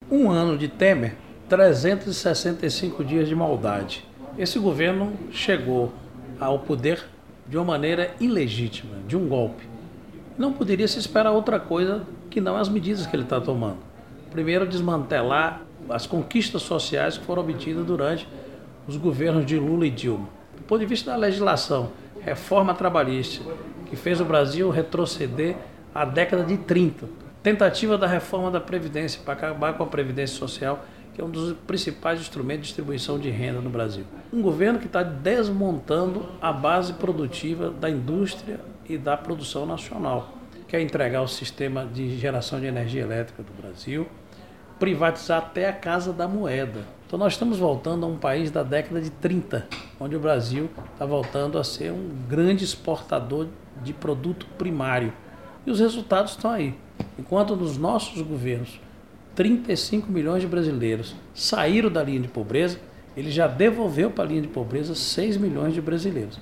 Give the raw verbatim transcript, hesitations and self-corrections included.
Um ano de Temer, trezentos e sessenta e cinco dias de maldade. Esse governo chegou ao poder de uma maneira ilegítima, de um golpe. Não poderia se esperar outra coisa que não as medidas que ele está tomando. Primeiro, desmantelar as conquistas sociais que foram obtidas durante os governos de Lula e Dilma. Do ponto de vista da legislação, reforma trabalhista, que fez o Brasil retroceder à década de trinta. Tentativa da reforma da Previdência, para acabar com a Previdência Social, que é um dos principais instrumentos de distribuição de renda no Brasil. Um governo que está desmontando a base produtiva da indústria e da produção nacional. Quer entregar o sistema de geração de energia elétrica do Brasil, privatizar até a Casa da Moeda. Então nós estamos voltando a um país da década de trinta, onde o Brasil está voltando a ser um grande exportador de produto primário. E os resultados estão aí. Enquanto nos nossos governos, trinta e cinco milhões de brasileiros saíram da linha de pobreza, ele já devolveu para a linha de pobreza seis milhões de brasileiros.